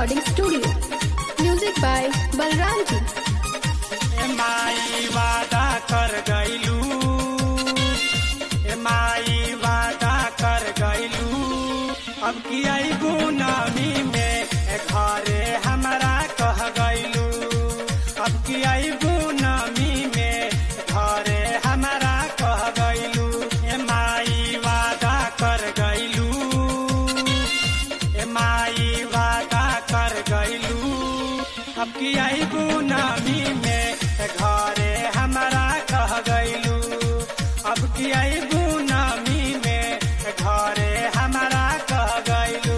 Recording Studio. Music by Balram ji. माई वादा कर गईलू, माई वादा कर गईलू, अब की आईबू नामी में घरे हमारा कह गईलू, अब की आईबू नामी में घरे हमारा कह गईलू। माई वादा कर गईलू, माई वादा कर गईलू, अब की आईबू नामी में घरे हमारा कह गईलू, अब की आईबू नामी में घरे हमारा कह गईलू।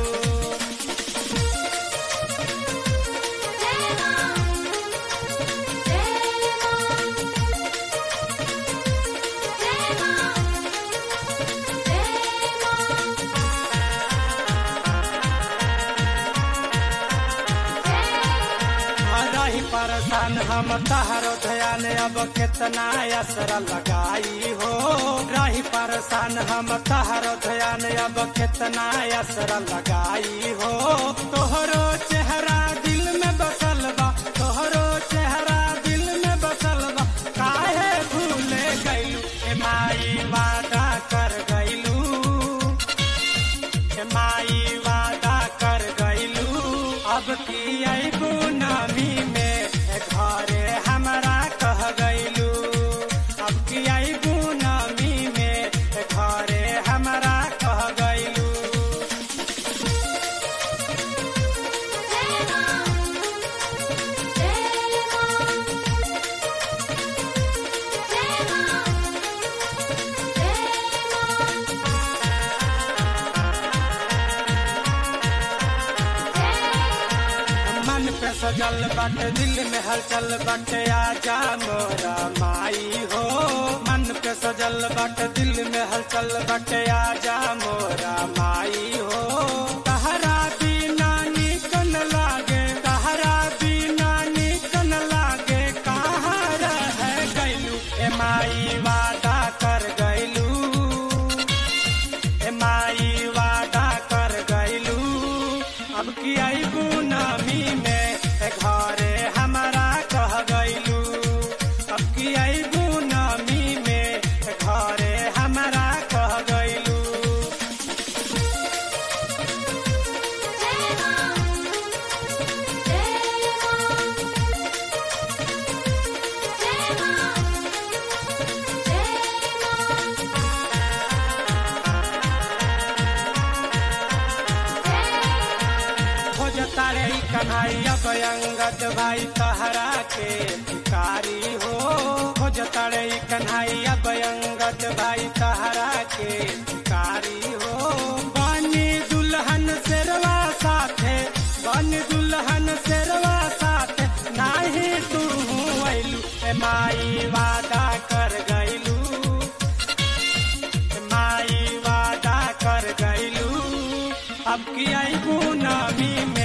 रही परेशान हम तहरो ध्यान, अब कितना असर लगाई हो। रही परेशान हम तहरो ध्यान, अब कितना असर लगाई हो। तोहरो चेहरा दिल में बसल बा, तोहरो चेहरा दिल में बसल बा, काहे भूले गईलू। माई वादा कर गईलू, माई वादा कर गईलू, अब की आईबू नामी में घरे हमारा कह गईलू, अब की आईबू नामी में घरे हमारा कह गईलू। मन पे सजल बाटे, दिल में हलचल बाटे, आजा मोरा माई हो। मन पे सजल बाटे, दिल में हलचल बाटे, आजा मोरा माई हो। तहरा बिना निकन लागे, तहरा बिना निकन लागे, कहाँ रह गईलू। माई वादा कर गईलू, माई वादा कर गईलू, अब की आईबू नामी में घरे हमारा कह गईलू, अब की आईबू नामी में घरे हमारा कह गईलू। तारे कन्हैया अंगद भाई तहरा के पुकारी हो। खोज तारे कन्हैया अंगद भाई तहरा के पुकारी हो। बनी दुल्हन शेरवा साथे, बनी दुल्हन शेरवा साथे, नाही तू अइलू। माई वादा कर गईलू, माई वादा कर गईलू, अब की आईबू नामी में